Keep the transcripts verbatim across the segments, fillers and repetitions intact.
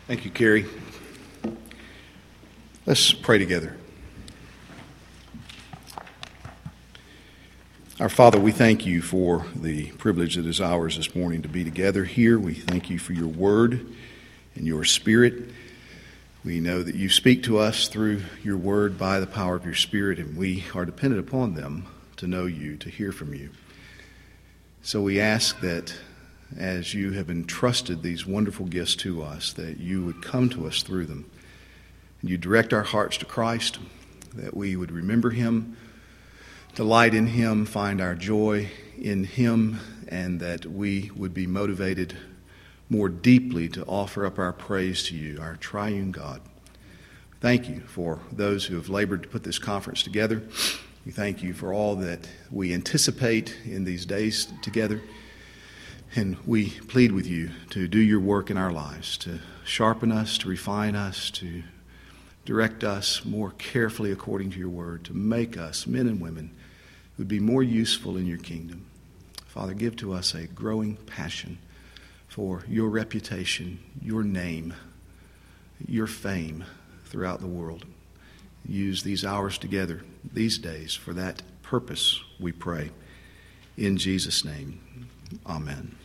Thank you, Carrie. Let's pray together. Our Father, we thank you for the privilege that is ours this morning to be together here. We thank you for your word and your spirit. We know that you speak to us through your word by the power of your spirit, and we are dependent upon them to know you, to hear from you. So we ask that as you have entrusted these wonderful gifts to us, that you would come to us through them. And you direct our hearts to Christ, that we would remember him, delight in him, find our joy in him, and that we would be motivated more deeply to offer up our praise to you, our triune God. Thank you for those who have labored to put this conference together. We thank you for all that we anticipate in these days together. And we plead with you to do your work in our lives, to sharpen us, to refine us, to direct us more carefully according to your word, to make us men and women who would be more useful in your kingdom. Father, give to us a growing passion for your reputation, your name, your fame throughout the world. Use these hours together, these days, for that purpose, we pray. In Jesus' name, amen.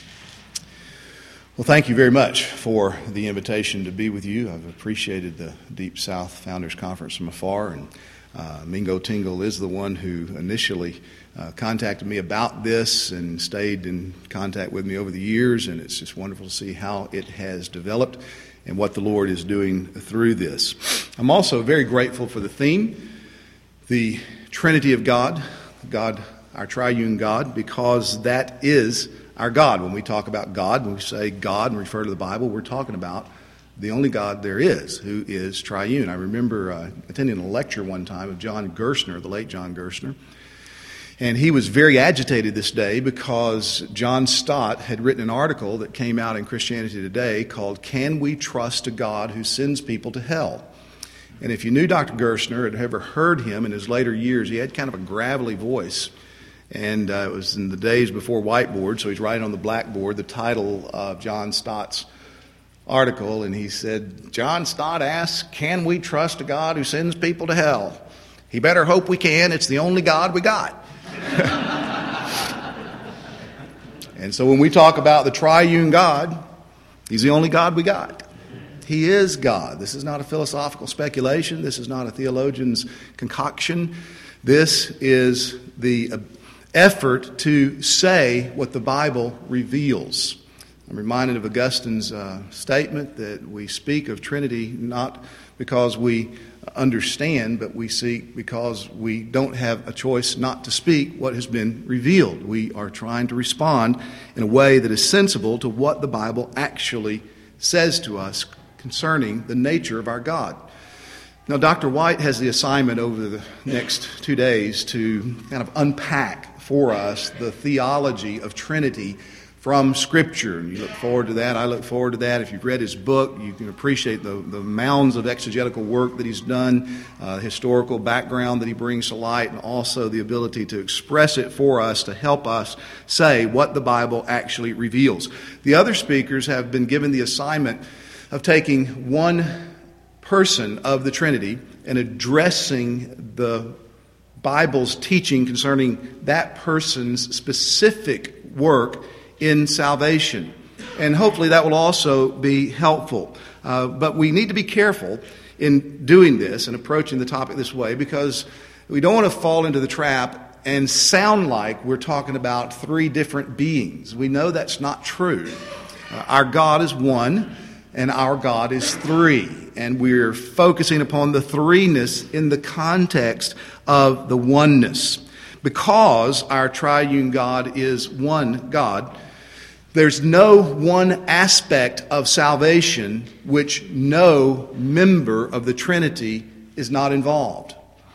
Well, thank you very much for the invitation to be with you. I've appreciated the Deep South Founders Conference from afar, and uh, Mingo Tingle is the one who initially uh, contacted me about this and stayed in contact with me over the years, and it's just wonderful to see how it has developed and what the Lord is doing through this. I'm also very grateful for the theme, the Trinity of God, God, our triune God, because that is our God. When we talk about God, when we say God and refer to the Bible, we're talking about the only God there is, who is triune. I remember uh, attending a lecture one time of John Gerstner, the late John Gerstner, and he was very agitated this day because John Stott had written an article that came out in Christianity Today called "Can We Trust a God Who Sends People to Hell?" And if you knew Doctor Gerstner and had ever heard him in his later years, he had kind of a gravelly voice. And uh, it was in the days before whiteboard, so he's writing on the blackboard the title of John Stott's article, and he said, John Stott asks, can we trust a God who sends people to hell? He better hope we can. It's the only God we got. And so when we talk about the triune God, he's the only God we got. He is God. This is not a philosophical speculation. This is not a theologian's concoction. This is the effort to say what the Bible reveals. I'm reminded of Augustine's uh, statement that we speak of Trinity not because we understand, but we seek because we don't have a choice not to speak what has been revealed. We are trying to respond in a way that is sensible to what the Bible actually says to us concerning the nature of our God. Now, Doctor White has the assignment over the next two days to kind of unpack for us the theology of Trinity from Scripture. And you look forward to that. I look forward to that. If you've read his book, you can appreciate the, the mounds of exegetical work that he's done, uh, historical background that he brings to light, and also the ability to express it for us to help us say what the Bible actually reveals. The other speakers have been given the assignment of taking one person of the Trinity and addressing the Bible's teaching concerning that person's specific work in salvation. And hopefully that will also be helpful. Uh, but we need to be careful in doing this and approaching the topic this way, because we don't want to fall into the trap and sound like we're talking about three different beings. We know that's not true. Uh, our God is one, and our God is three. And we're focusing upon the threeness in the context of the oneness. Because our triune God is one God, there's no one aspect of salvation which no member of the Trinity is not involved.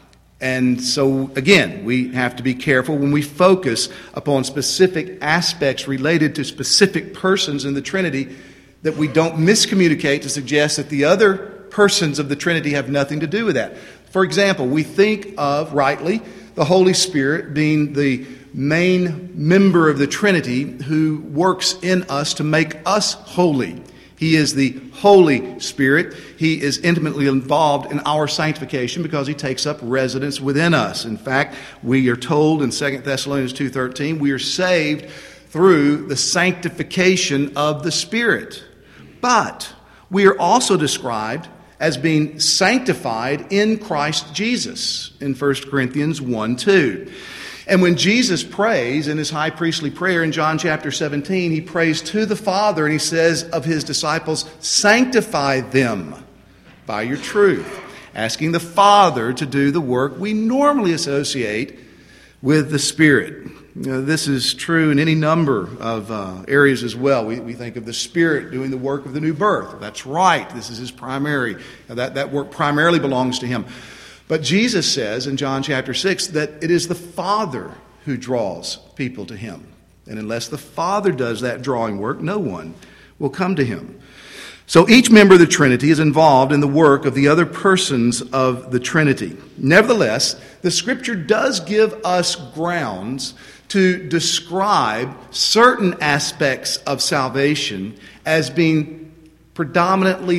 And so, again, we have to be careful when we focus upon specific aspects related to specific persons in the Trinity that we don't miscommunicate to suggest that the other persons of the Trinity have nothing to do with that. For example, we think of, rightly, the Holy Spirit being the main member of the Trinity who works in us to make us holy. He He is the Holy Spirit. He is intimately involved in our sanctification because he takes up residence within us. In fact, we are told in Second Thessalonians two thirteen, we are saved through the sanctification of the Spirit. But we are also described as being sanctified in Christ Jesus in First Corinthians one two. And when Jesus prays in his high priestly prayer in John chapter seventeen, he prays to the Father and he says of his disciples, sanctify them by your truth, asking the Father to do the work we normally associate with the Spirit. You know, this is true in any number of uh, areas as well. We, we think of the Spirit doing the work of the new birth. That's right. This is his primary. That, that work primarily belongs to him. But Jesus says in John chapter six that it is the Father who draws people to him. And unless the Father does that drawing work, no one will come to him. So each member of the Trinity is involved in the work of the other persons of the Trinity. Nevertheless, the Scripture does give us grounds to describe certain aspects of salvation as being predominantly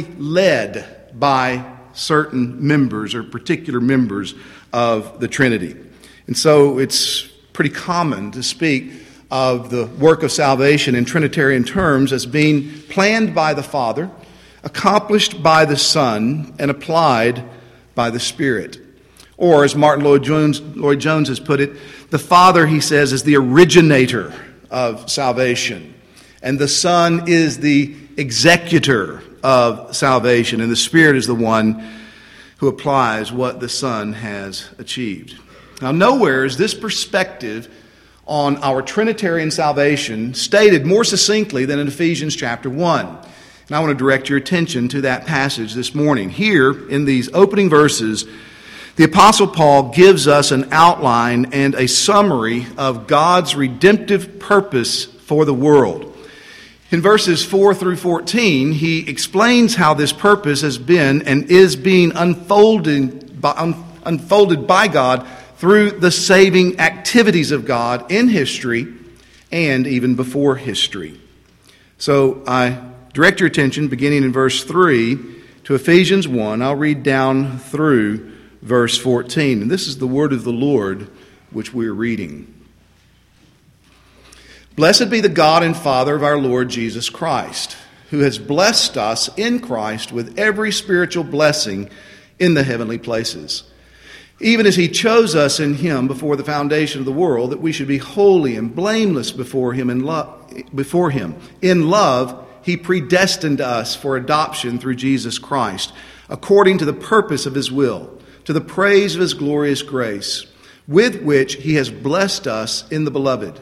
led by certain members or particular members of the Trinity. And so it's pretty common to speak of the work of salvation in Trinitarian terms as being planned by the Father, accomplished by the Son, and applied by the Spirit. Or, as Martin Lloyd Jones, Lloyd Jones has put it, the Father, he says, is the originator of salvation, and the Son is the executor of salvation, and the Spirit is the one who applies what the Son has achieved. Now, nowhere is this perspective on our Trinitarian salvation stated more succinctly than in Ephesians chapter one. And I want to direct your attention to that passage this morning. Here, in these opening verses, the Apostle Paul gives us an outline and a summary of God's redemptive purpose for the world. In verses four through fourteen, he explains how this purpose has been and is being unfolded by, un, unfolded by God through the saving activities of God in history and even before history. So I direct your attention, beginning in verse three, to Ephesians one. I'll read down through verse fourteen. And this is the word of the Lord which we are reading. Blessed be the God and Father of our Lord Jesus Christ, who has blessed us in Christ with every spiritual blessing in the heavenly places, even as he chose us in him before the foundation of the world, that we should be holy and blameless before him in love. Before him. In love, he predestined us for adoption through Jesus Christ, according to the purpose of his will, to the praise of his glorious grace, with which he has blessed us in the Beloved.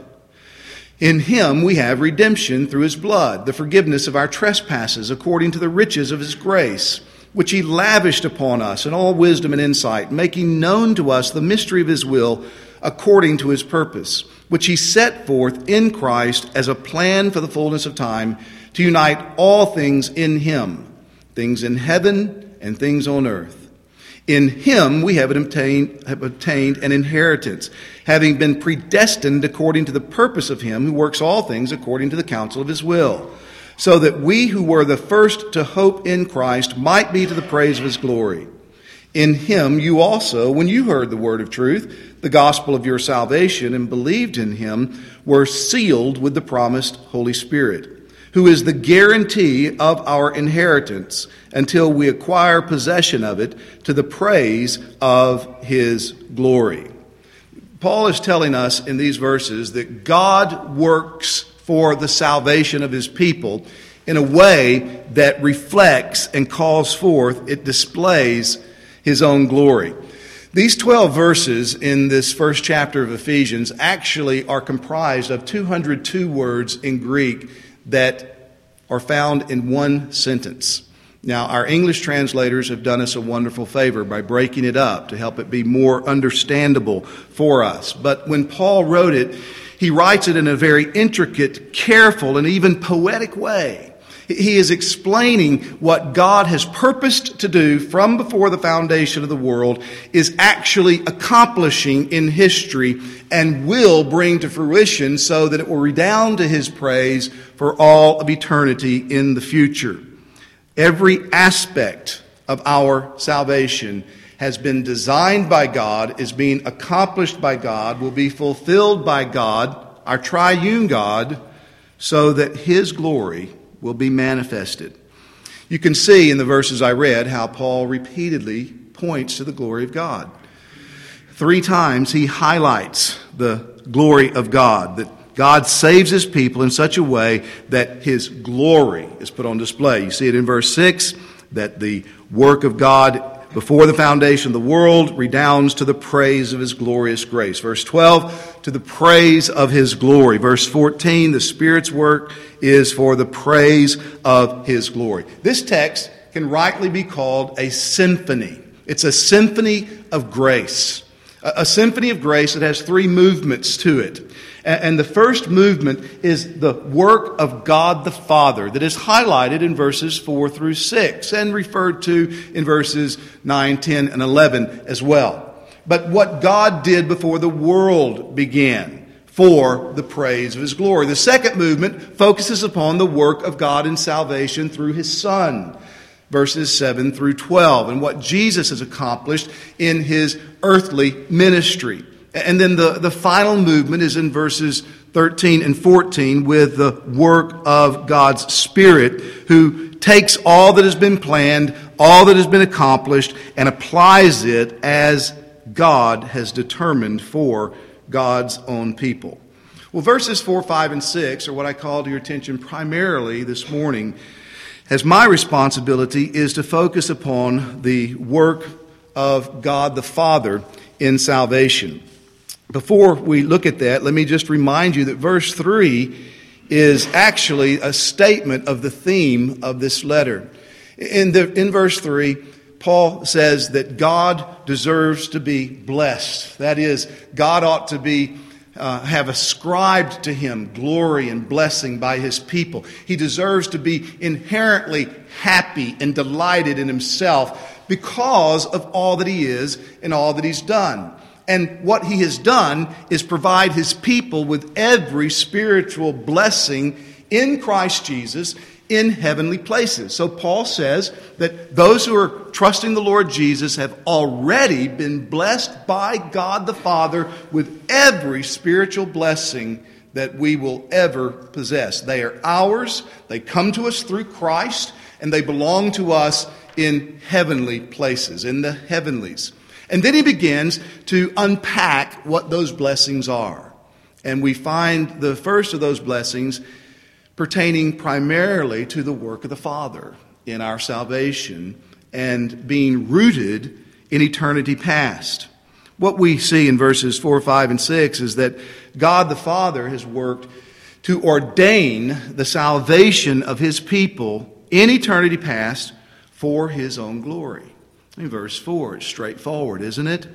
In him we have redemption through his blood, the forgiveness of our trespasses, according to the riches of his grace, which he lavished upon us in all wisdom and insight, making known to us the mystery of his will, according to his purpose, which he set forth in Christ as a plan for the fullness of time, to unite all things in him, things in heaven and things on earth. In him we have obtained, have obtained an inheritance, having been predestined according to the purpose of him who works all things according to the counsel of his will, so that we who were the first to hope in Christ might be to the praise of his glory. In him you also, when you heard the word of truth, the gospel of your salvation, and believed in him, were sealed with the promised Holy Spirit, who is the guarantee of our inheritance until we acquire possession of it to the praise of his glory. Paul is telling us in these verses that God works for the salvation of his people in a way that reflects and calls forth, it displays his own glory. These twelve verses in this first chapter of Ephesians actually are comprised of two hundred two words in Greek that are found in one sentence. Now, our English translators have done us a wonderful favor by breaking it up to help it be more understandable for us. But when Paul wrote it, he writes it in a very intricate, careful, and even poetic way. He is explaining what God has purposed to do from before the foundation of the world is actually accomplishing in history and will bring to fruition so that it will redound to his praise for all of eternity in the future. Every aspect of our salvation has been designed by God, is being accomplished by God, will be fulfilled by God, our triune God, so that His glory will be manifested. You can see in the verses I read how Paul repeatedly points to the glory of God. Three times he highlights the glory of God, that God saves His people in such a way that His glory is put on display. You see it in verse six, that the work of God before the foundation of the world redounds to the praise of His glorious grace. Verse twelve, to the praise of His glory. Verse fourteen, the Spirit's work is for the praise of His glory. This text can rightly be called a symphony. It's a symphony of grace. A symphony of grace that has three movements to it. And the first movement is the work of God the Father that is highlighted in verses four through six and referred to in verses nine, ten, and eleven as well. But what God did before the world began for the praise of His glory. The second movement focuses upon the work of God in salvation through His Son. Verses seven through twelve, and what Jesus has accomplished in His earthly ministry. And then the, the final movement is in verses thirteen and fourteen with the work of God's Spirit, who takes all that has been planned, all that has been accomplished, and applies it as God has determined for God's own people. Well, verses four, five, and six are what I call to your attention primarily this morning, as my responsibility is to focus upon the work of God the Father in salvation. Before we look at that, let me just remind you that verse three is actually a statement of the theme of this letter. In, the, in verse three, Paul says that God deserves to be blessed. That is, God ought to be Uh, have ascribed to Him glory and blessing by His people. He deserves to be inherently happy and delighted in Himself because of all that He is and all that He's done. And what He has done is provide His people with every spiritual blessing in Christ Jesus in heavenly places. So Paul says that those who are trusting the Lord Jesus have already been blessed by God the Father with every spiritual blessing that we will ever possess. They are ours, they come to us through Christ, and they belong to us in heavenly places, in the heavenlies. And then he begins to unpack what those blessings are. And we find the first of those blessings pertaining primarily to the work of the Father in our salvation and being rooted in eternity past. What we see in verses four, five, and six is that God the Father has worked to ordain the salvation of His people in eternity past for His own glory. In verse four, it's straightforward, isn't it?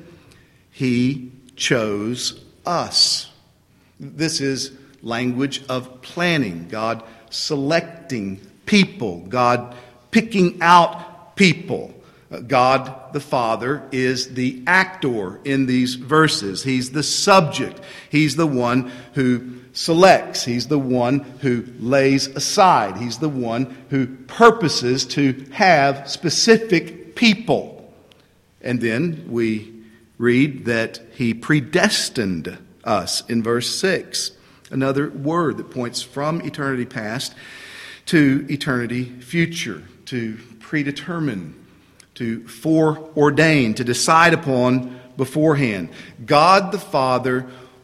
He chose us. This is language of planning, God selecting people, God picking out people. God the Father is the actor in these verses. He's the subject. He's the one who selects. He's the one who lays aside. He's the one who purposes to have specific people. And then we read that He predestined us in verse six. Another word that points from eternity past to eternity future, to predetermine, to foreordain, to decide upon beforehand. God the Father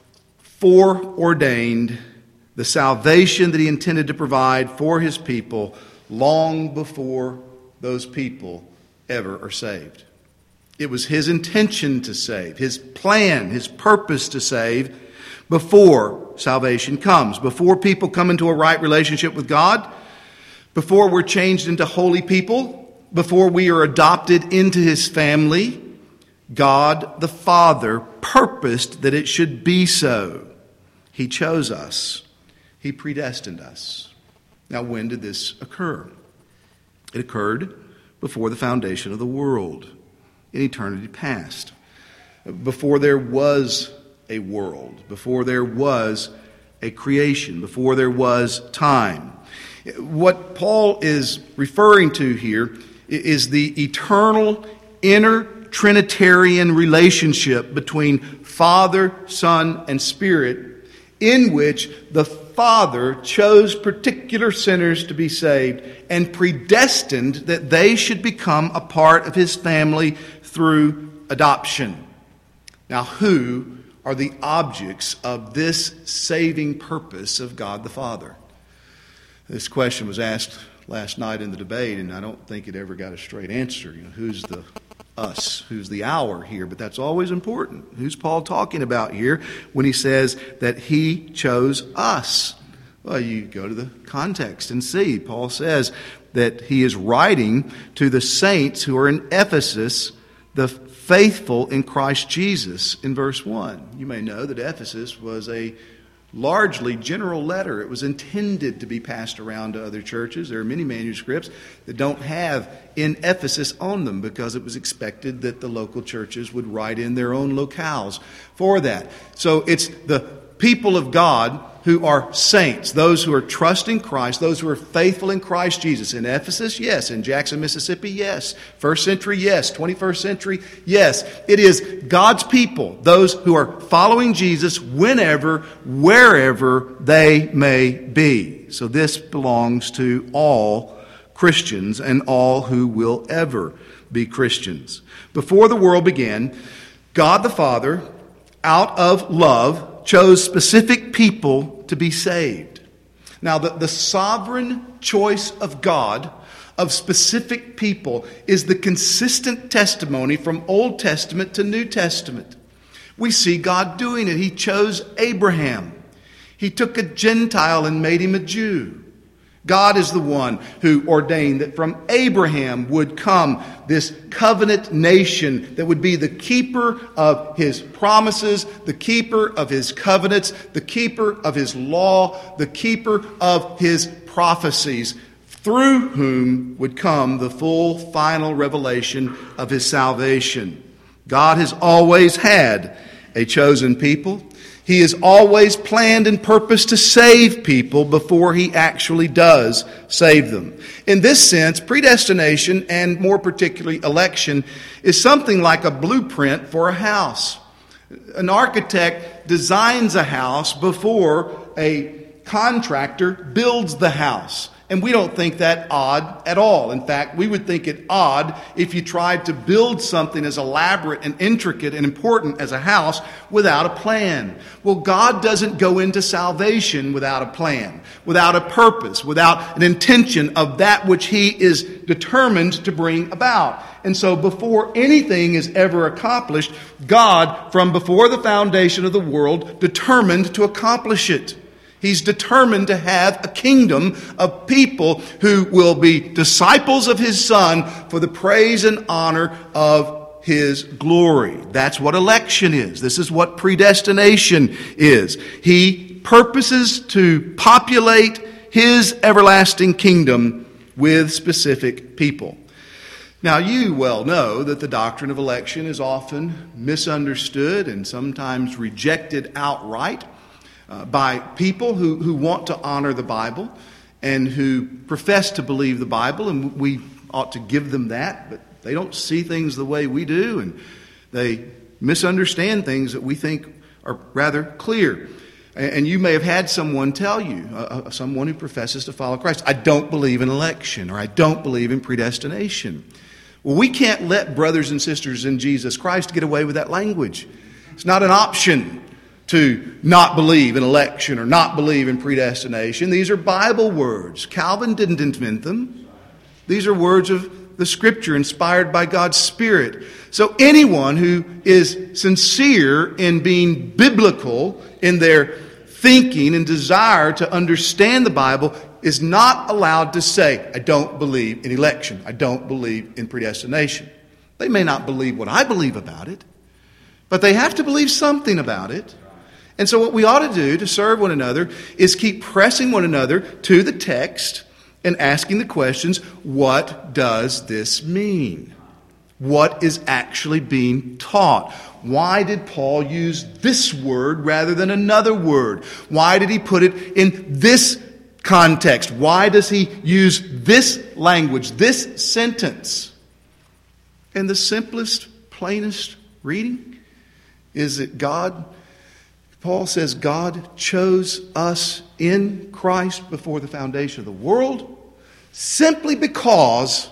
foreordained the salvation that He intended to provide for His people long before those people ever are saved. It was His intention to save, His plan, His purpose to save before salvation comes, before people come into a right relationship with God, before we're changed into holy people, before we are adopted into His family. God the Father purposed that it should be so. He chose us. He predestined us. Now, when did this occur? It occurred before the foundation of the world, in eternity past. Before there was a world, before there was a creation, before there was time. What Paul is referring to here is the eternal inner Trinitarian relationship between Father, Son, and Spirit, in which the Father chose particular sinners to be saved and predestined that they should become a part of His family through adoption. Now, who are the objects of this saving purpose of God the Father? This question was asked last night in the debate, and I don't think it ever got a straight answer. You know, who's the us? Who's the our here? But that's always important. Who's Paul talking about here when he says that he chose us? Well, you go to the context and see. Paul says that he is writing to the saints who are in Ephesus, the faithful in Christ Jesus, in verse one. You may know that Ephesus was a largely general letter. It was intended to be passed around to other churches. There are many manuscripts that don't have in Ephesus on them because it was expected that the local churches would write in their own locales for that. So it's the people of God who are saints, those who are trusting Christ, those who are faithful in Christ Jesus. In Ephesus, yes. In Jackson, Mississippi, yes. First century, yes. twenty-first century, yes. It is God's people, those who are following Jesus whenever, wherever they may be. So this belongs to all Christians and all who will ever be Christians. Before the world began, God the Father, out of love, chose specific people to be saved. Now, the, the sovereign choice of God of specific people is the consistent testimony from Old Testament to New Testament. We see God doing it. He chose Abraham. He took a Gentile and made him a Jew. God is the one who ordained that from Abraham would come this covenant nation that would be the keeper of His promises, the keeper of His covenants, the keeper of His law, the keeper of His prophecies, through whom would come the full final revelation of His salvation. God has always had a chosen people. He has always planned and purposed to save people before He actually does save them. In this sense, predestination, and more particularly election, is something like a blueprint for a house. An architect designs a house before a contractor builds the house. And we don't think that odd at all. In fact, we would think it odd if you tried to build something as elaborate and intricate and important as a house without a plan. Well, God doesn't go into salvation without a plan, without a purpose, without an intention of that which He is determined to bring about. And so before anything is ever accomplished, God, from before the foundation of the world, determined to accomplish it. He's determined to have a kingdom of people who will be disciples of His Son for the praise and honor of His glory. That's what election is. This is what predestination is. He purposes to populate His everlasting kingdom with specific people. Now, you well know that the doctrine of election is often misunderstood and sometimes rejected outright Uh, by people who, who want to honor the Bible and who profess to believe the Bible, and we ought to give them that, but they don't see things the way we do, and they misunderstand things that we think are rather clear. And, and you may have had someone tell you, uh, someone who professes to follow Christ, I don't believe in election, or I don't believe in predestination. Well, we can't let brothers and sisters in Jesus Christ get away with that language. It's not an option to not believe in election or not believe in predestination. These are Bible words. Calvin didn't invent them. These are words of the Scripture inspired by God's Spirit. So anyone who is sincere in being biblical in their thinking and desire to understand the Bible is not allowed to say, I don't believe in election. I don't believe in predestination. They may not believe what I believe about it, but they have to believe something about it. And so what we ought to do to serve one another is keep pressing one another to the text and asking the questions, what does this mean? what is actually being taught. Why did Paul use this word rather than another word? Why did he put it in this context? Why does he use this language, this sentence? And the simplest, plainest reading is that God, Paul says, God chose us in Christ before the foundation of the world simply because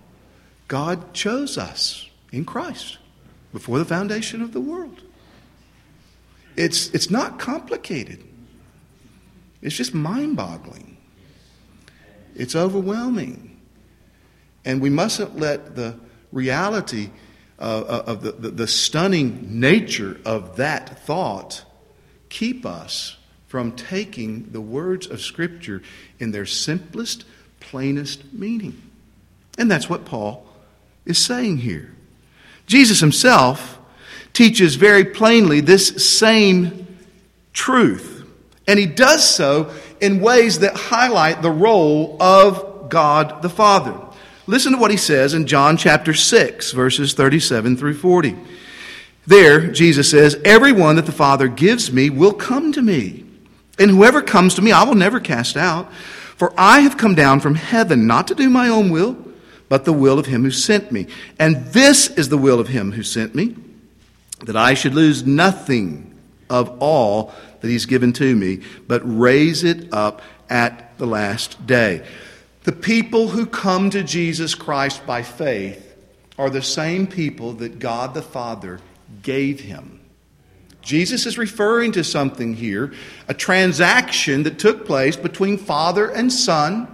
God chose us in Christ before the foundation of the world. It's, it's not complicated. It's just mind-boggling. It's overwhelming. And we mustn't let the reality uh, of the, the, the stunning nature of that thought keep us from taking the words of Scripture in their simplest, plainest meaning. And that's what Paul is saying here. Jesus himself teaches very plainly this same truth. And he does so in ways that highlight the role of God the Father. Listen to what he says in John chapter six, verses thirty-seven through forty. There, Jesus says, "Everyone that the Father gives me will come to me, and whoever comes to me I will never cast out. For I have come down from heaven not to do my own will, but the will of him who sent me. And this is the will of him who sent me, that I should lose nothing of all that he's given to me, but raise it up at the last day." The people who come to Jesus Christ by faith are the same people that God the Father gave him. Jesus is referring to something here, a transaction that took place between Father and Son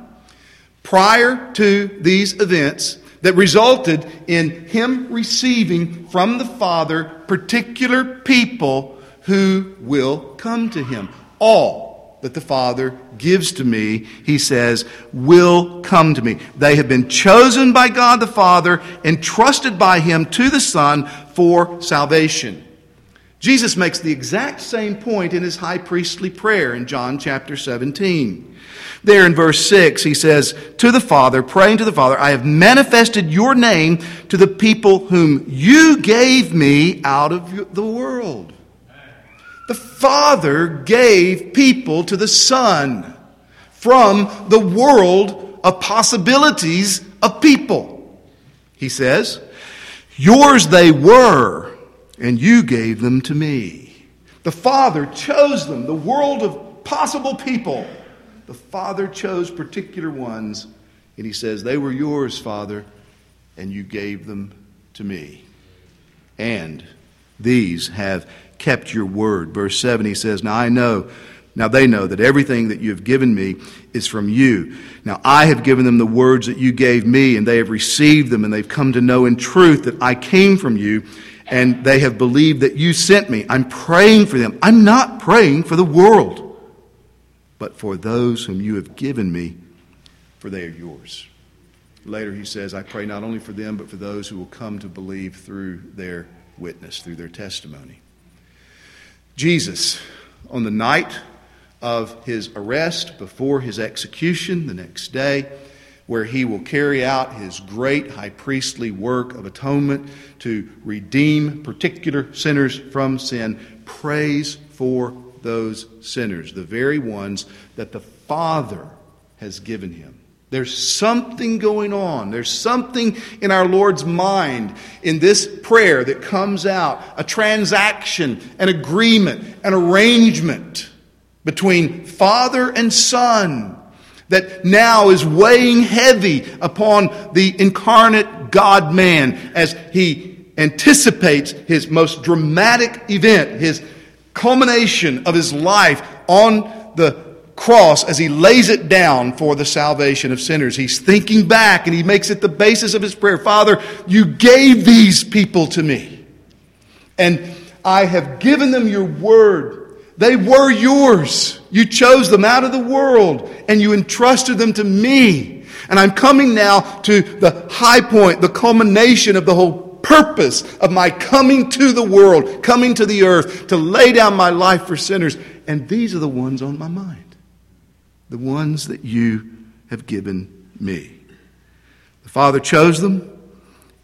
prior to these events that resulted in him receiving from the Father particular people who will come to him. All that the Father gives to me, he says, will come to me. They have been chosen by God the Father, entrusted by him to the Son for salvation. Jesus makes the exact same point in his high priestly prayer in John chapter seventeen. There in verse six, he says, to the Father, praying to the Father, "I have manifested your name to the people whom you gave me out of the world." The Father gave people to the Son from the world of possibilities of people. He says, "Yours they were, and you gave them to me." The Father chose them, the world of possible people. The Father chose particular ones, and he says, "They were yours, Father, and you gave them to me. And these have kept your word." Verse seven, he says, "Now I know, now they know that everything that you have given me is from you. Now I have given them the words that you gave me, and they have received them, and they've come to know in truth that I came from you, and they have believed that you sent me." I'm praying for them. I'm not praying for the world, but for those whom you have given me, for they are yours. Later he says, "I pray not only for them, but for those who will come to believe through their witness, through their testimony." Jesus, on the night of his arrest, before his execution the next day, where he will carry out his great high priestly work of atonement to redeem particular sinners from sin, prays for those sinners, the very ones that the Father has given him. There's something going on. There's something in our Lord's mind in this prayer that comes out, a transaction, an agreement, an arrangement between Father and Son that now is weighing heavy upon the incarnate God-man as he anticipates his most dramatic event, his culmination of his life on the cross as he lays it down for the salvation of sinners. He's thinking back and he makes it the basis of his prayer. "Father, you gave these people to me, and I have given them your word. They were yours. You chose them out of the world, and you entrusted them to me. And I'm coming now to the high point, the culmination of the whole purpose of my coming to the world, coming to the earth, to lay down my life for sinners. And these are the ones on my mind. The ones that you have given me." The Father chose them,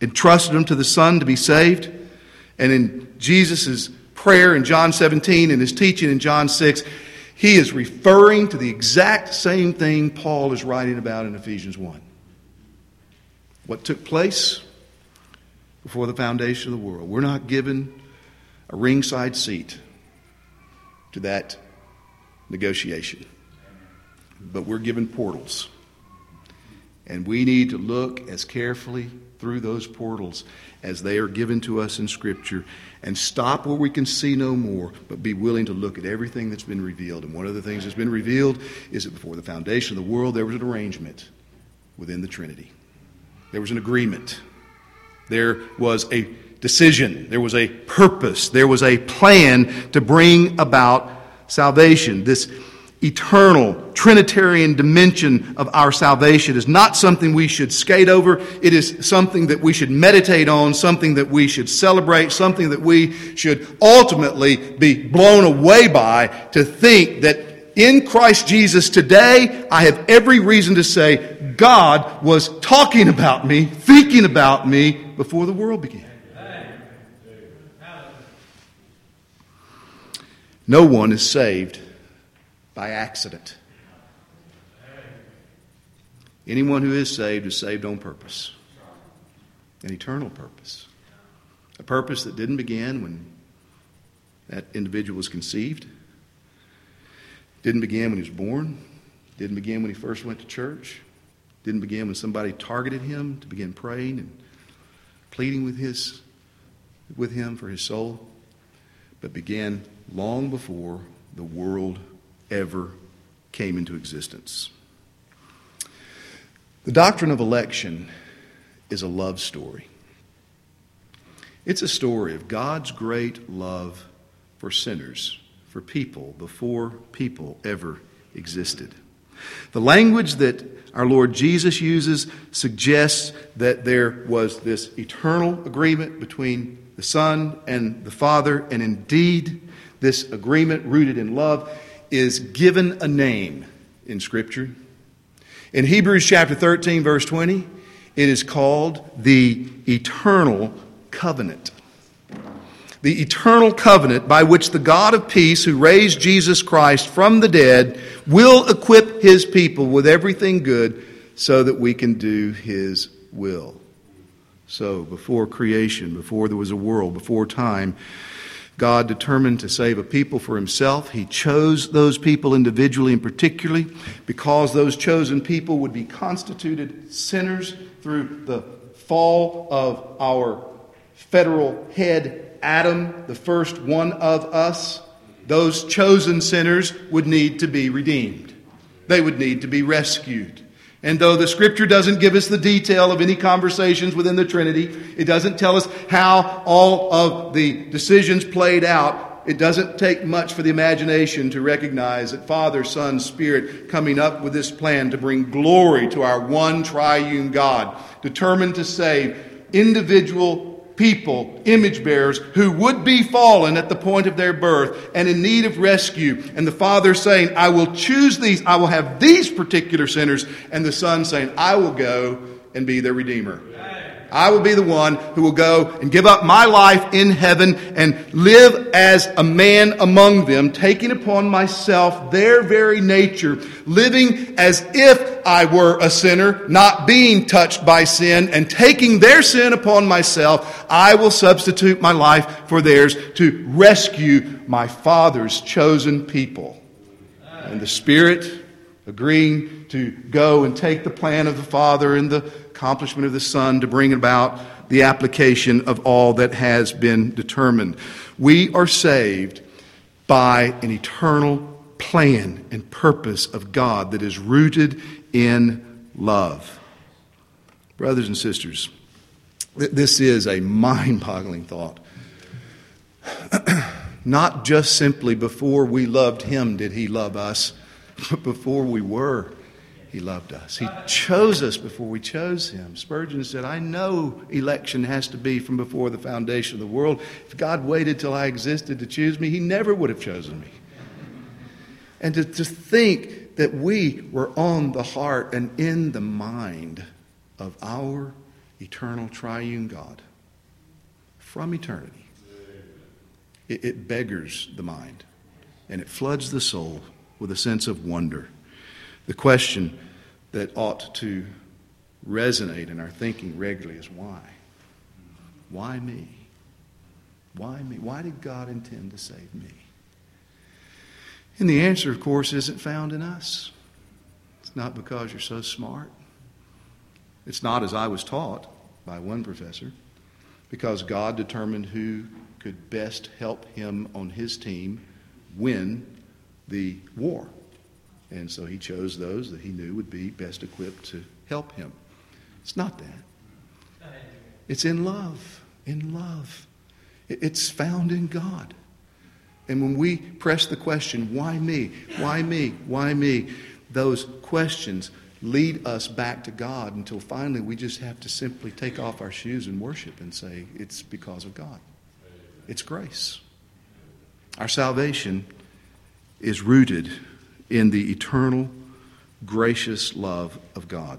entrusted them to the Son to be saved. And in Jesus' prayer in John seventeen and his teaching in John six, he is referring to the exact same thing Paul is writing about in Ephesians one. What took place before the foundation of the world. We're not given a ringside seat to that negotiation, but we're given portals. And we need to look as carefully through those portals as they are given to us in Scripture and stop where we can see no more, but be willing to look at everything that's been revealed. And one of the things that's been revealed is that before the foundation of the world, there was an arrangement within the Trinity. There was an agreement. There was a decision. There was a purpose. There was a plan to bring about salvation. This eternal Trinitarian dimension of our salvation is not something we should skate over. It is something that we should meditate on, something that we should celebrate, something that we should ultimately be blown away by, to think that in Christ Jesus today, I have every reason to say God was talking about me, thinking about me before the world began. No one is saved by accident. Anyone who is saved is saved on purpose. An eternal purpose. A purpose that didn't begin when that individual was conceived. Didn't begin when he was born. Didn't begin when he first went to church. Didn't begin when somebody targeted him to begin praying and pleading with his, with him for his soul. But began long before the world ever came into existence. The doctrine of election is a love story. It's a story of God's great love for sinners, for people, before people ever existed. The language that our Lord Jesus uses suggests that there was this eternal agreement between the Son and the Father, and indeed, this agreement rooted in love is given a name in Scripture. In Hebrews chapter thirteen, verse twenty, it is called the eternal covenant. The eternal covenant by which the God of peace, who raised Jesus Christ from the dead, will equip His people with everything good so that we can do His will. So, before creation, before there was a world, before time, God determined to save a people for Himself. He chose those people individually and particularly because those chosen people would be constituted sinners through the fall of our federal head Adam, the first one of us. Those chosen sinners would need to be redeemed. They would need to be rescued. And though the Scripture doesn't give us the detail of any conversations within the Trinity, it doesn't tell us how all of the decisions played out, it doesn't take much for the imagination to recognize that Father, Son, Spirit coming up with this plan to bring glory to our one triune God, determined to save individual people, image bearers, who would be fallen at the point of their birth and in need of rescue. And the Father saying, I will choose these, I will have these particular sinners. And the Son saying, I will go and be their Redeemer. I will be the one who will go and give up my life in heaven and live as a man among them, taking upon myself their very nature, living as if I were a sinner, not being touched by sin, and taking their sin upon myself. I will substitute my life for theirs to rescue my Father's chosen people. And the Spirit agreeing to go and take the plan of the Father and the accomplishment of the Son to bring about the application of all that has been determined. We are saved by an eternal plan and purpose of God that is rooted in love. Brothers and sisters, this is a mind-boggling thought. Not just simply before we loved Him did He love us, but before we were, He loved us. He chose us before we chose Him. Spurgeon said, I know election has to be from before the foundation of the world. If God waited till I existed to choose me, He never would have chosen me. And to, to think that we were on the heart and in the mind of our eternal triune God from eternity. It, it beggars the mind, and it floods the soul with a sense of wonder. The question that ought to resonate in our thinking regularly is why? Why me? Why me? Why did God intend to save me? And the answer, of course, isn't found in us. It's not because you're so smart. It's not as I was taught by one professor, because God determined who could best help him on his team win the war. And so he chose those that he knew would be best equipped to help him. It's not that. It's in love. In love. It's found in God. And when we press the question, why me? Why me? Why me? Those questions lead us back to God until finally we just have to simply take off our shoes and worship and say, it's because of God. It's grace. Our salvation is rooted in the eternal, gracious love of God.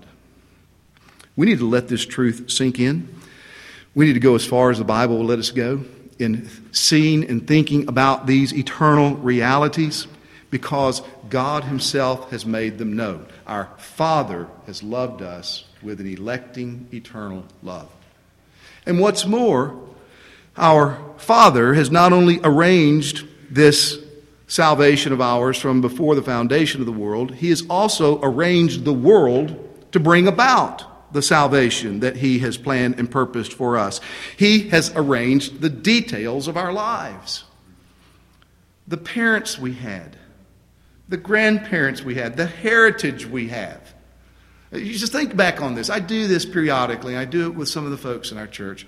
We need to let this truth sink in. We need to go as far as the Bible will let us go in seeing and thinking about these eternal realities, because God himself has made them known. Our Father has loved us with an electing eternal love. And what's more, our Father has not only arranged this salvation of ours from before the foundation of the world, he has also arranged the world to bring about the salvation that he has planned and purposed for us. He has arranged the details of our lives. The parents we had, the grandparents we had, the heritage we have. You just think back on this. I do this periodically. I do it with some of the folks in our church.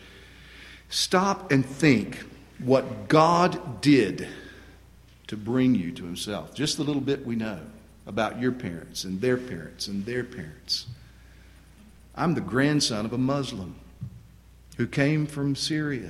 Stop and think what God did to bring you to himself. Just the little bit we know about your parents and their parents and their parents. I'm the grandson of a Muslim who came from Syria,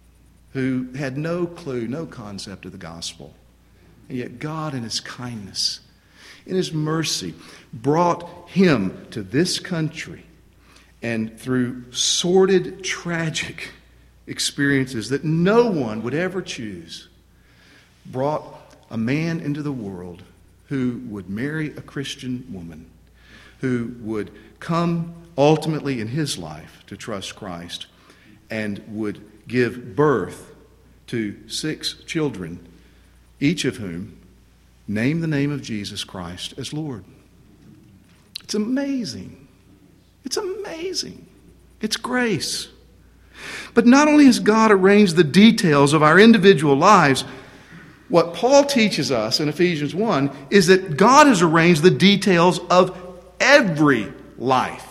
who had no clue, no concept of the gospel. And yet God in his kindness, in his mercy, brought him to this country, and through sordid, tragic experiences that no one would ever choose, brought a man into the world who would marry a Christian woman, who would come ultimately in his life to trust Christ, and would give birth to six children, each of whom name the name of Jesus Christ as Lord. It's amazing. It's amazing. It's grace. But not only has God arranged the details of our individual lives, what Paul teaches us in Ephesians one is that God has arranged the details of every life.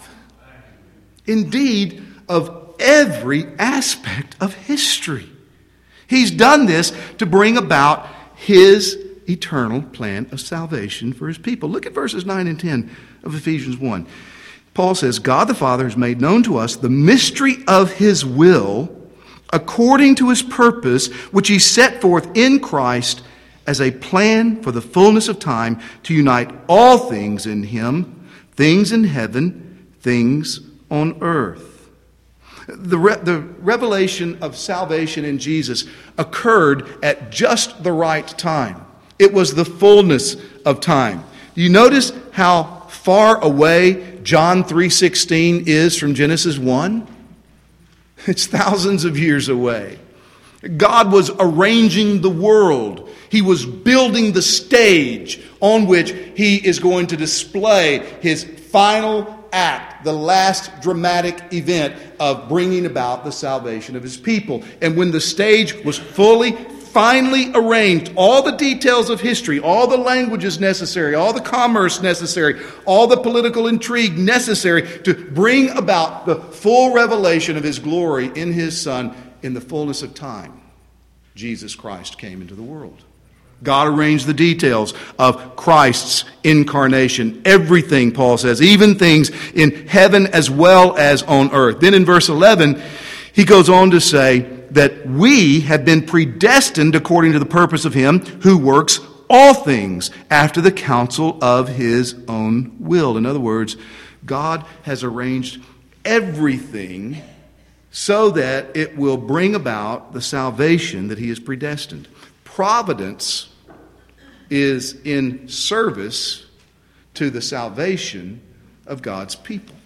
Indeed, of every aspect of history. He's done this to bring about his eternal plan of salvation for his people. Look at verses nine and ten of Ephesians one. Paul says, God the Father has made known to us the mystery of his will according to his purpose, which he set forth in Christ as a plan for the fullness of time to unite all things in him, things in heaven, things on earth. The, re- the revelation of salvation in Jesus occurred at just the right time. It was the fullness of time. Do you notice how far away John three sixteen is from Genesis one? It's thousands of years away. God was arranging the world. He was building the stage on which he is going to display his final act, the last dramatic event of bringing about the salvation of his people. And when the stage was fully, finally arranged, all the details of history, all the languages necessary, all the commerce necessary, all the political intrigue necessary to bring about the full revelation of his glory in his Son in the fullness of time, Jesus Christ came into the world. God arranged the details of Christ's incarnation. Everything, Paul says, even things in heaven as well as on earth. Then in verse eleven, he goes on to say that we have been predestined according to the purpose of him who works all things after the counsel of his own will. In other words, God has arranged everything so that it will bring about the salvation that he has predestined. Providence is in service to the salvation of God's people.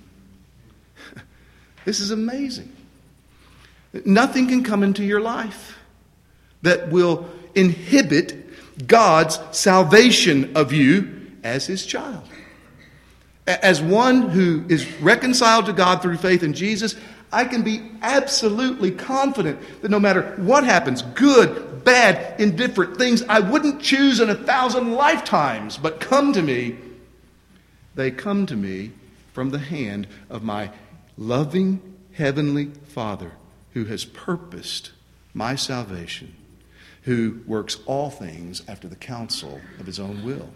This is amazing. Nothing can come into your life that will inhibit God's salvation of you as his child. As one who is reconciled to God through faith in Jesus, I can be absolutely confident that no matter what happens, good, bad, indifferent, things I wouldn't choose in a thousand lifetimes, but come to me, they come to me from the hand of my loving heavenly Father, who has purposed my salvation, who works all things after the counsel of his own will.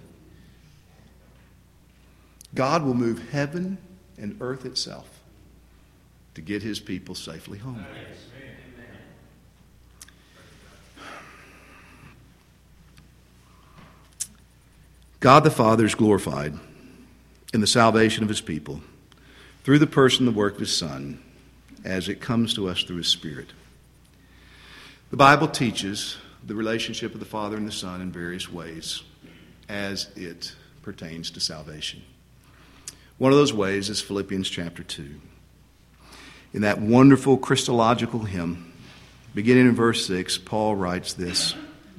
God will move heaven and earth itself to get his people safely home. God the Father is glorified in the salvation of his people through the person and the work of his Son as it comes to us through his Spirit. The Bible teaches the relationship of the Father and the Son in various ways as it pertains to salvation. One of those ways is Philippians chapter two. In that wonderful Christological hymn, beginning in verse six, Paul writes this: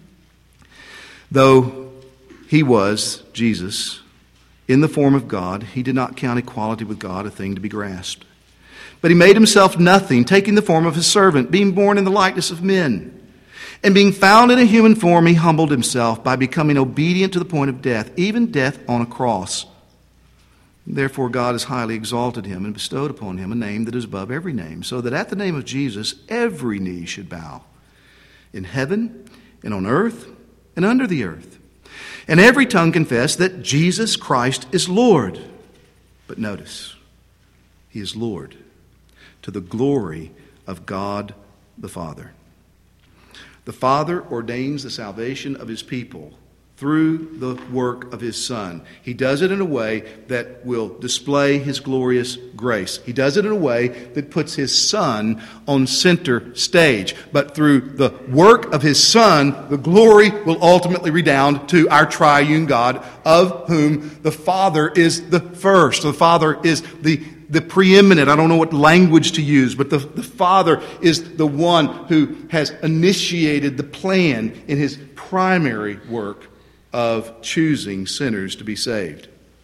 though he was, Jesus, in the form of God, he did not count equality with God a thing to be grasped. But he made himself nothing, taking the form of a servant, being born in the likeness of men. And being found in a human form, he humbled himself by becoming obedient to the point of death, even death on a cross. Therefore God has highly exalted him and bestowed upon him a name that is above every name, so that at the name of Jesus every knee should bow, in heaven and on earth and under the earth, and every tongue confess that Jesus Christ is Lord. But notice, he is Lord to the glory of God the Father. The Father ordains the salvation of his people through the work of his Son. He does it in a way that will display his glorious grace. He does it in a way that puts his Son on center stage. But through the work of his Son, the glory will ultimately redound to our triune God, of whom the Father is the first. The Father is the The preeminent, I don't know what language to use, but the, the Father is the one who has initiated the plan in his primary work of choosing sinners to be saved.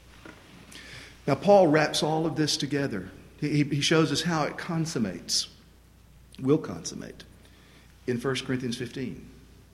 Now, Paul wraps all of this together. He, he shows us how it consummates, will consummate, in First Corinthians fifteen.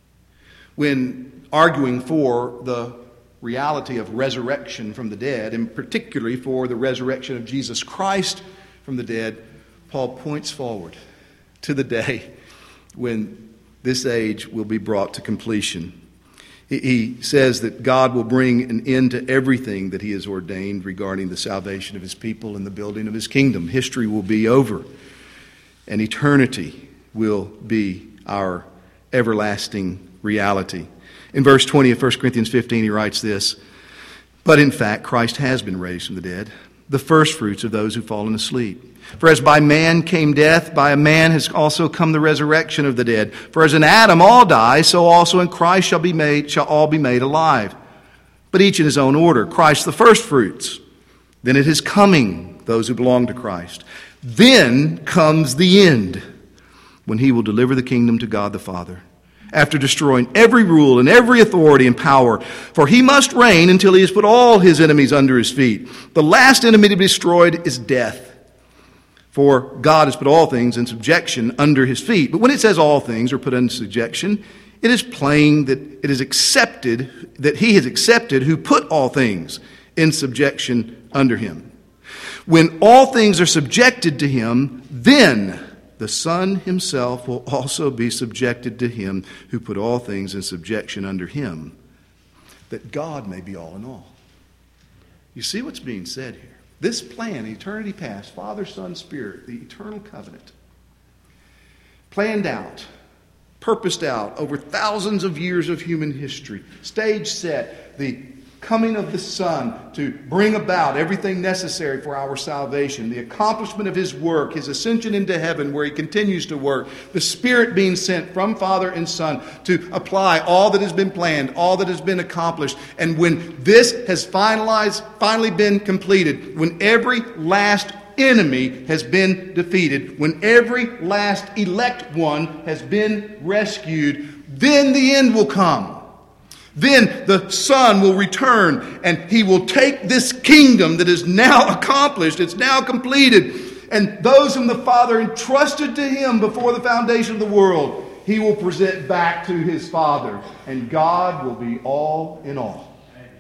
When arguing for the reality of resurrection from the dead, and particularly for the resurrection of Jesus Christ from the dead, Paul points forward to the day when this age will be brought to completion. He says that God will bring an end to everything that he has ordained regarding the salvation of his people and the building of his kingdom. History will be over, and eternity will be our everlasting reality. In verse twenty of First Corinthians fifteen, he writes this: but in fact, Christ has been raised from the dead, the firstfruits of those who've fallen asleep. For as by man came death, by a man has also come the resurrection of the dead. For as in Adam all die, so also in Christ shall be made, shall all be made alive. But each in his own order. Christ the firstfruits. Then at his coming, those who belong to Christ. Then comes the end, when he will deliver the kingdom to God the Father, after destroying every rule and every authority and power. For he must reign until he has put all his enemies under his feet. The last enemy to be destroyed is death. For God has put all things in subjection under his feet. But when it says all things are put under subjection, it is plain that it is accepted, that he has accepted who put all things in subjection under him. When all things are subjected to him, then the Son himself will also be subjected to him who put all things in subjection under him, that God may be all in all. You see what's being said here? This plan, eternity past, Father, Son, Spirit, the eternal covenant, planned out, purposed out over thousands of years of human history, stage set, the coming of the Son to bring about everything necessary for our salvation, the accomplishment of His work, His ascension into heaven where He continues to work, the Spirit being sent from Father and Son to apply all that has been planned, all that has been accomplished. And when this has finalized, finally been completed, when every last enemy has been defeated, when every last elect one has been rescued, then the end will come. Then the Son will return and He will take this kingdom that is now accomplished, it's now completed, and those whom the Father entrusted to Him before the foundation of the world, He will present back to His Father, and God will be all in all.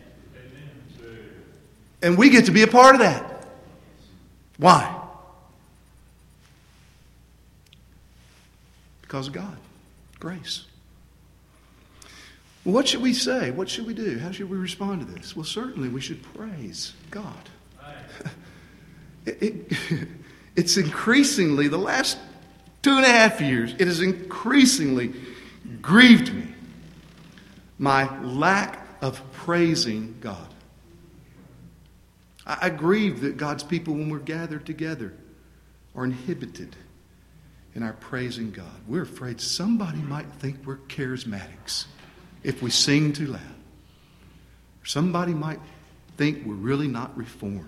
And we get to be a part of that. Why? Because of God. Grace. Well, what should we say? What should we do? How should we respond to this? Well, certainly we should praise God. It, it, it's increasingly, the last two and a half years, it has increasingly grieved me, my lack of praising God. I, I grieve that God's people, when we're gathered together, are inhibited in our praising God. We're afraid somebody might think we're charismatics if we sing too loud. Or somebody might think we're really not reformed.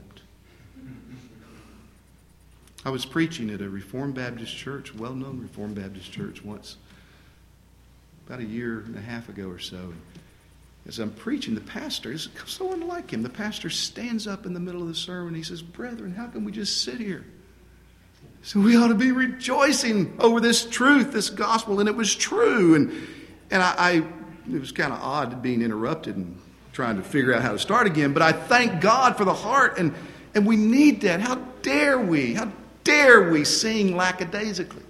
I was preaching at a Reformed Baptist church, well-known Reformed Baptist church once, about a year and a half ago or so. As I'm preaching, the pastor, is so unlike him, the pastor stands up in the middle of the sermon and he says, "Brethren, how can we just sit here? So we ought to be rejoicing over this truth, this gospel." And it was true. And, and I... I It was kind of odd being interrupted and trying to figure out how to start again. But I thank God for the heart, and, and we need that. How dare we? How dare we sing lackadaisically?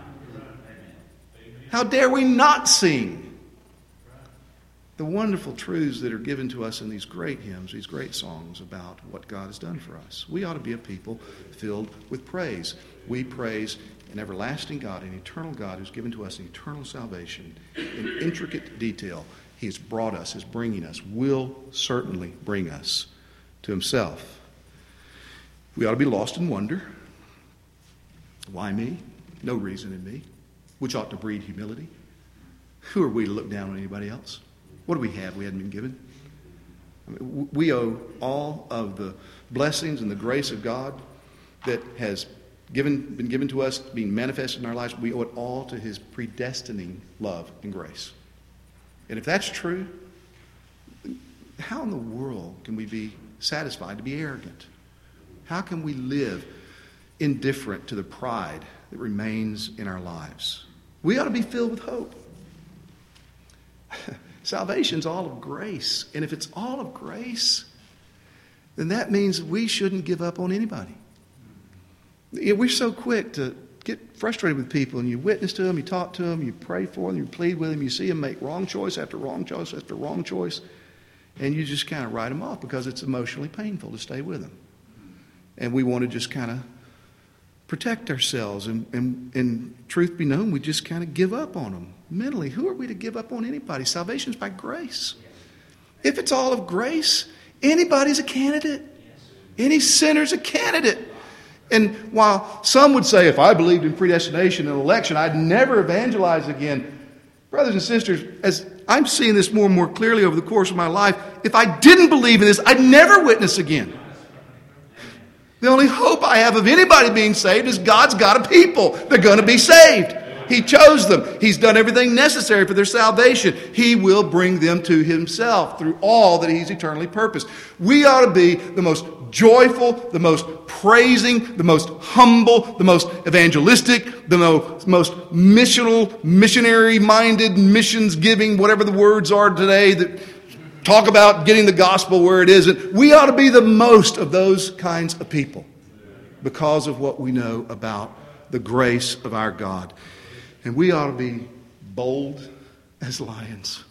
How dare we not sing the wonderful truths that are given to us in these great hymns, these great songs about what God has done for us? We ought to be a people filled with praise. We praise an everlasting God, an eternal God who's given to us an eternal salvation in intricate detail. He's brought us, is bringing us, will certainly bring us to Himself. We ought to be lost in wonder. Why me? No reason in me. Which ought to breed humility. Who are we to look down on anybody else? What do we have we hadn't been given? I mean, we owe all of the blessings and the grace of God that has Given, been given to us, being manifested in our lives, we owe it all to His predestining love and grace. And if that's true, how in the world can we be satisfied to be arrogant? How can we live indifferent to the pride that remains in our lives? We ought to be filled with hope. Salvation's all of grace. And if it's all of grace, then that means we shouldn't give up on anybody. We're so quick to get frustrated with people, and you witness to them, you talk to them, you pray for them, you plead with them, you see them make wrong choice after wrong choice after wrong choice, and you just kind of write them off because it's emotionally painful to stay with them. And we want to just kind of protect ourselves, and, and, and truth be known, we just kind of give up on them mentally. Who are we to give up on anybody? Salvation's by grace. If it's all of grace, anybody's a candidate. Any sinner's a candidate. And while some would say, if I believed in predestination and election, I'd never evangelize again. Brothers and sisters, as I'm seeing this more and more clearly over the course of my life, if I didn't believe in this, I'd never witness again. The only hope I have of anybody being saved is God's got a people. They're going to be saved. He chose them. He's done everything necessary for their salvation. He will bring them to Himself through all that He's eternally purposed. We ought to be the most joyful, the most praising, the most humble, the most evangelistic, the most, most missional, missionary-minded, missions-giving, whatever the words are today that talk about getting the gospel where it isn't. We ought to be the most of those kinds of people because of what we know about the grace of our God. And we ought to be bold as lions.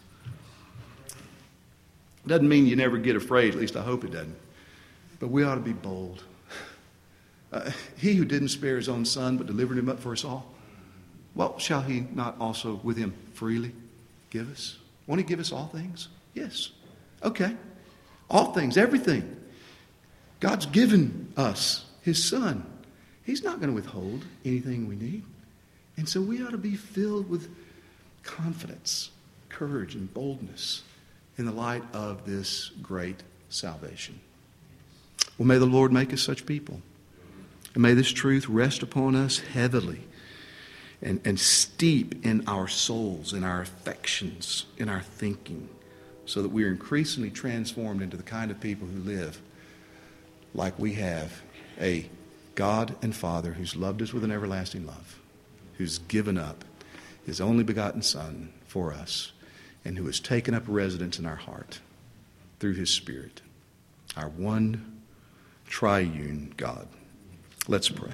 Doesn't mean you never get afraid, at least I hope it doesn't. But we ought to be bold. Uh, he who didn't spare His own Son but delivered Him up for us all, what shall He not also with Him freely give us? Won't He give us all things? Yes. Okay. All things, everything. God's given us His Son. He's not going to withhold anything we need. And so we ought to be filled with confidence, courage, and boldness in the light of this great salvation. Well, may the Lord make us such people. And may this truth rest upon us heavily and, and steep in our souls, in our affections, in our thinking, so that we are increasingly transformed into the kind of people who live like we have a God and Father who's loved us with an everlasting love, who's given up His only begotten Son for us, and who has taken up residence in our heart through His Spirit, our one triune God. Let's pray.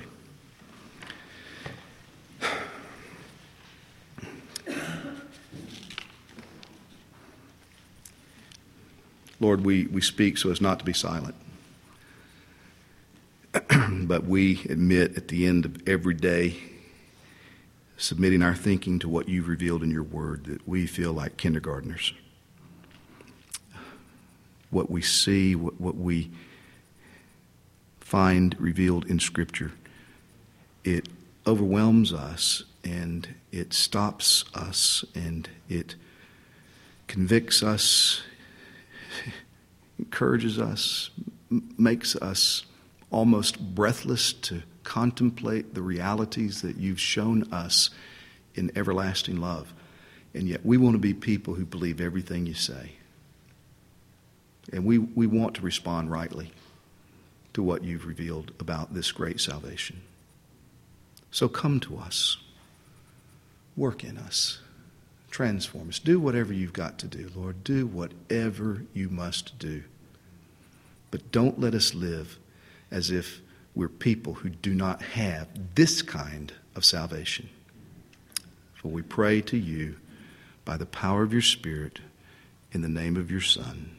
Lord, we, we speak so as not to be silent. But we admit at the end of every day, submitting our thinking to what you've revealed in your word, that we feel like kindergartners. What we see, what, what we find revealed in Scripture, it overwhelms us and it stops us and it convicts us, encourages us, makes us almost breathless to contemplate the realities that you've shown us in everlasting love. And yet we want to be people who believe everything you say. And we, we want to respond rightly to what you've revealed about this great salvation. So come to us. Work in us. Transform us. Do whatever you've got to do, Lord. Do whatever you must do. But don't let us live as if we're people who do not have this kind of salvation. For we pray to you by the power of your Spirit in the name of your Son.